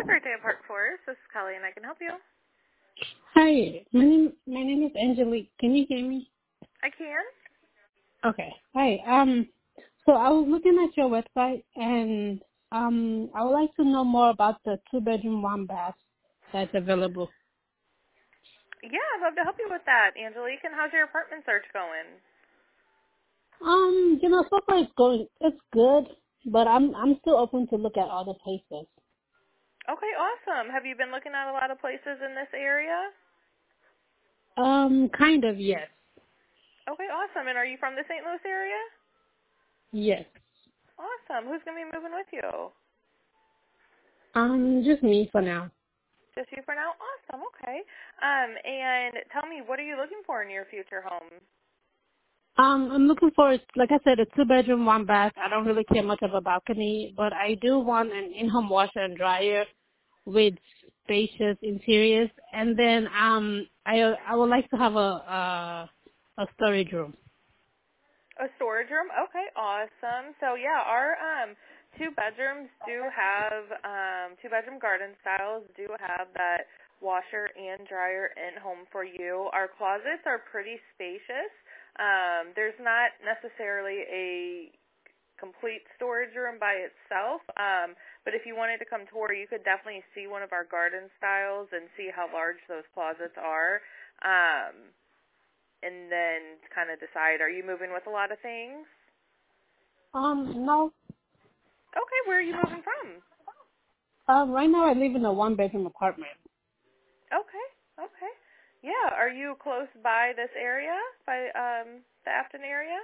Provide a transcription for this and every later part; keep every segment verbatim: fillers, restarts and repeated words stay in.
Birthday at Park Forest. This is Kelly, and I can help you. Hi, my name my name is Angelique. Can you hear me? I can. Okay. Hi. Um. So I was looking at your website, and um, I would like to know more about the two bedroom, one bath that's available. Yeah, I'd love to help you with that, Angelique. And how's your apartment search going? Um. You know, so far it's going. It's good, but I'm I'm still open to look at other places. Okay, awesome. Have you been looking at a lot of places in this area? Um. Kind of. Yes. Okay, awesome. And are you from the Saint Louis area? Yes. Awesome. Who's going to be moving with you? Um. Just me for now. Just you for now? Awesome. Okay. Um, and tell me, what are you looking for in your future home? Um, I'm looking for, like I said, a two-bedroom, one bath. I don't really care much of a balcony, but I do want an in-home washer and dryer with spacious interiors, and then um, I I would like to have a a, a storage room. A storage room? Okay, awesome. So yeah, our um two bedrooms do have um two bedroom garden styles do have that washer and dryer in home for you. Our closets are pretty spacious. Um there's not necessarily a complete storage room by itself. Um but if you wanted to come tour, you could definitely see one of our garden styles and see how large those closets are. Um and then kind of decide, are you moving with a lot of things? Um, no. Okay, where are you moving from? Um, right now I live in a one-bedroom apartment. Okay, okay. Yeah, are you close by this area, by um the Afton area?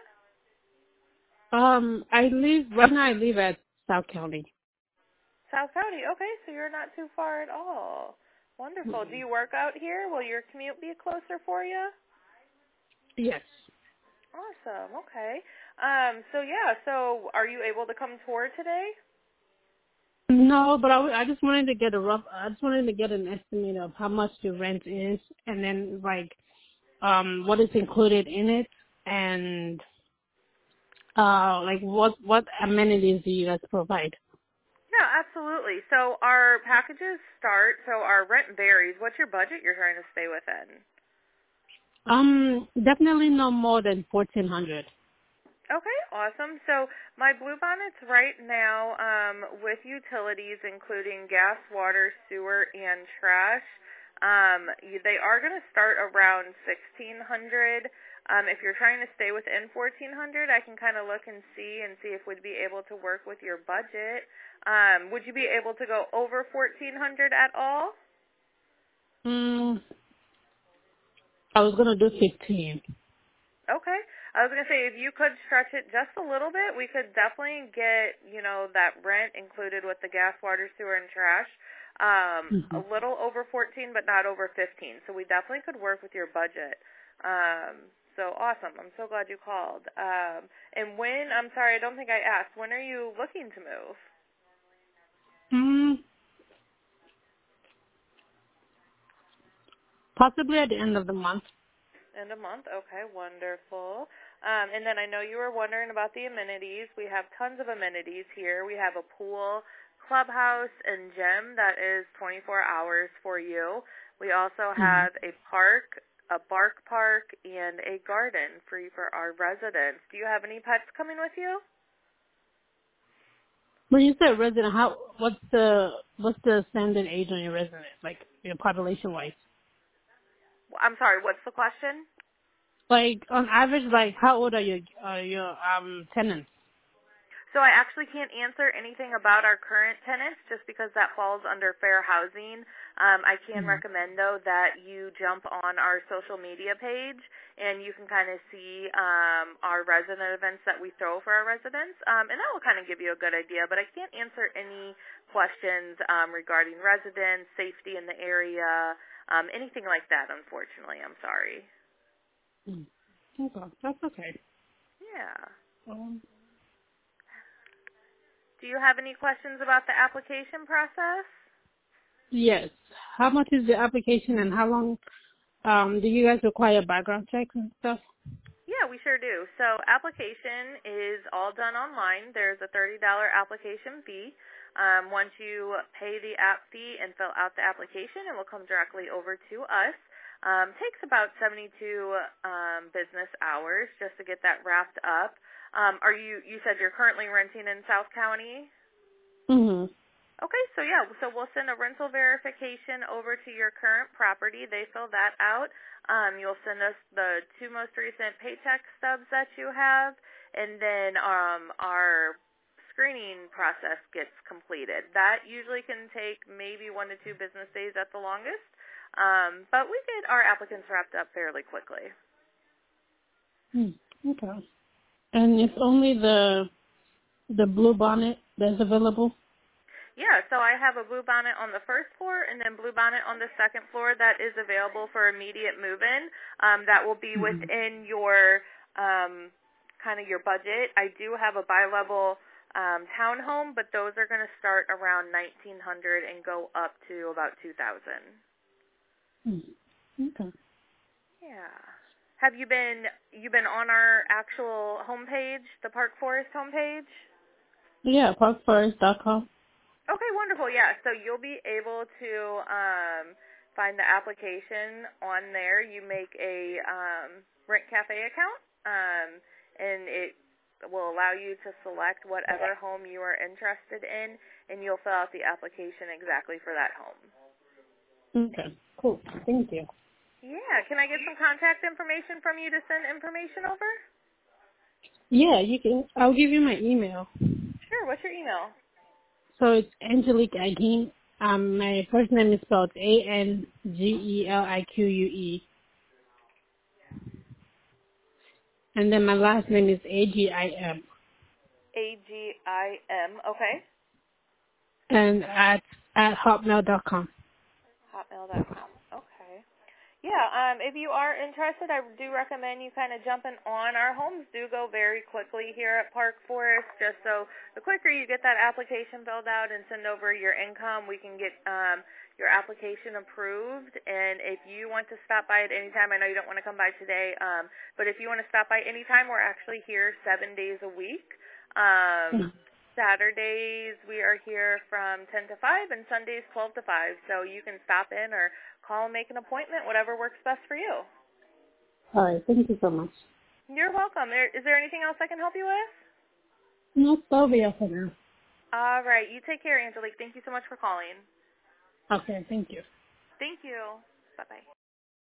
Um, I live right now. I live at South County. South County, okay, so you're not too far at all. Wonderful. Do Mm. you work out here? Will your commute be closer for you? Yes. Awesome, okay. Um, so yeah, so are you able to come tour today? No, but I, w- I just wanted to get a rough. I just wanted to get an estimate of how much the rent is, and then like um what is included in it, and uh like what what amenities do you guys provide? Yeah, absolutely. So our packages start, so our rent varies. What's your budget you're trying to stay within? Um, definitely no more than fourteen hundred. Okay, awesome. So my Bluebonnets right now, um, with utilities including gas, water, sewer, and trash, um, you, they are going to start around sixteen hundred. Um, if you're trying to stay within fourteen hundred, I can kind of look and see and see if we'd be able to work with your budget. Um, would you be able to go over fourteen hundred at all? Mm, I was gonna do fifteen. Okay. I was going to say, if you could stretch it just a little bit, we could definitely get, you know, that rent included with the gas, water, sewer, and trash. Um, Mm-hmm. a little over fourteen, but not over fifteen. So we definitely could work with your budget. Um, so awesome. I'm so glad you called. Um, and when, I'm sorry, I don't think I asked, when are you looking to move? Mm, possibly at the end of the month. End of month. Okay, wonderful. Um, and then I know you were wondering about the amenities. We have tons of amenities here. We have a pool, clubhouse, and gym that is twenty-four hours for you. We also Mm-hmm. have a park, a bark park, and a garden free for our residents. Do you have any pets coming with you? When you say resident, how what's the what's the standard age on your resident, like your population wise? I'm sorry, what's the question? Like on average, like how old are your uh, your um tenants? So I actually can't answer anything about our current tenants just because that falls under fair housing. Um, I can Mm-hmm. recommend, though, that you jump on our social media page and you can kind of see um, our resident events that we throw for our residents, um, and that will kind of give you a good idea. But I can't answer any questions um, regarding residents, safety in the area, um, anything like that, unfortunately. I'm sorry. Mm-hmm. Okay, that's okay. Yeah. Um, Do you have any questions about the application process? yes. How much is the application, and how long um do you guys require background checks and stuff? Yeah, we sure do. So application is all done online. There's a thirty dollars application fee. Um, once you pay the app fee and fill out the application, it will come directly over to us. Um, takes about seventy-two um, business hours just to get that wrapped up. Um, are you? You said you're currently renting in South County? Mhm. Okay, so yeah, so we'll send a rental verification over to your current property. They fill that out. Um, you'll send us the two most recent paycheck stubs that you have, and then um, our screening process gets completed. That usually can take maybe one to two business days at the longest. Um, but we get our applicants wrapped up fairly quickly. Hmm. Okay. And it's only the the blue bonnet that's available? Yeah, so I have a Blue Bonnet on the first floor and then Blue Bonnet on the second floor that is available for immediate move-in. Um, that will be Mm-hmm. within your um, kind of your budget. I do have a bi-level um, townhome, but those are going to start around nineteen hundred dollars and go up to about two thousand dollars. Hmm. Okay. Yeah. Have you been you been on our actual homepage, the Park Forest homepage? Yeah, park forest dot com. Okay, wonderful. Yeah, so you'll be able to um, find the application on there. You make a um, Rent Cafe account, um, and it will allow you to select whatever home you are interested in, and you'll fill out the application exactly for that home. Okay. Cool. Thank you. Yeah, can I get some contact information from you to send information over? Yeah, you can. I'll give you my email. Sure, what's your email? So it's Angelique Aguin. Um, my first name is spelled A N G E L I Q U E, and then my last name is A G I M. A G I M, okay. And at at hotmail dot com. hotmail dot com, okay. Yeah, um, if you are interested, I do recommend you kind of jumping on. Our homes do go very quickly here at Park Forest, just so the quicker you get that application filled out and send over your income, we can get um, your application approved. And if you want to stop by at any time, I know you don't want to come by today, um, but if you want to stop by any time, we're actually here seven days a week. Um, Saturdays we are here from ten to five and Sundays twelve to five, so you can stop in or call and make an appointment, whatever works best for you. All right. Thank you so much. You're welcome. There, is there anything else I can help you with? No, that'll be all for now. All right. You take care, Angelique. Thank you so much for calling. Okay. Thank you. Thank you. Bye-bye.